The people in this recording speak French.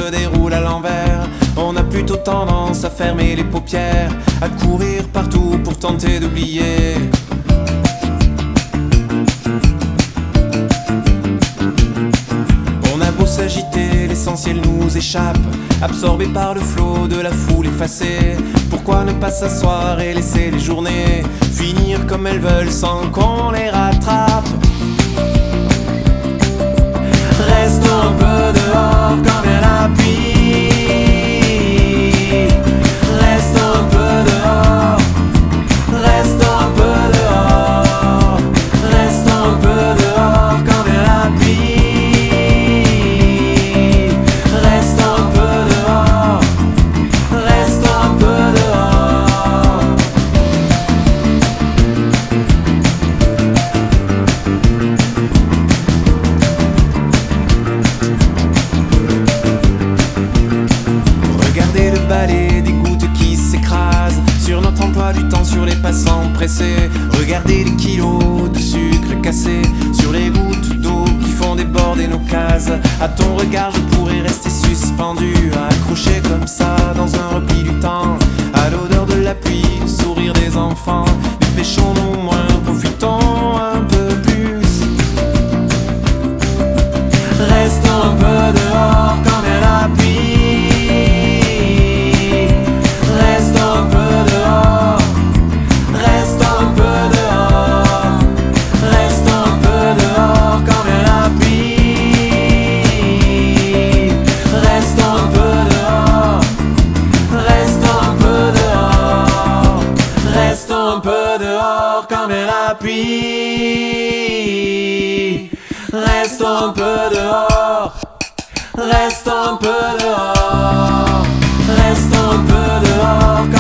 se déroule à l'envers. On a plutôt tendance à fermer les paupières, à courir partout pour tenter d'oublier. On a beau s'agiter, l'essentiel nous échappe, absorbé par le flot de la foule effacée. Pourquoi ne pas s'asseoir et laisser les journées finir comme elles veulent sans qu'on les rattrape? Restons un peu dehors quand vient la pluie. Restons un peu dehors. Restons un peu dehors. Restons un peu dehors quand vient la pluie. Restons un peu dehors. Restons un peu dehors. Regardez le balai des gouttes qui s'écrasent sur notre emploi du temps, sur les passants pressés. Regardez les kilos de sucre cassés sur les gouttes d'eau qui font déborder nos cases. À ton regard je pourrais rester suspendu, accroché comme ça dans un repli du temps, à l'odeur de la pluie, au sourire des enfants. Dépêchons-nous moins, profitons un peu plus. Restons un peu dehors quand vient la pluie. Restons un peu dehors. Restons un peu dehors. Restons un peu dehors quand vient la pluie. Restons un peu dehors. Restons un peu dehors. Restons un peu dehors quand vient la pluie. Restons un peu dehors. Restons un peu dehors. Restons un peu dehors.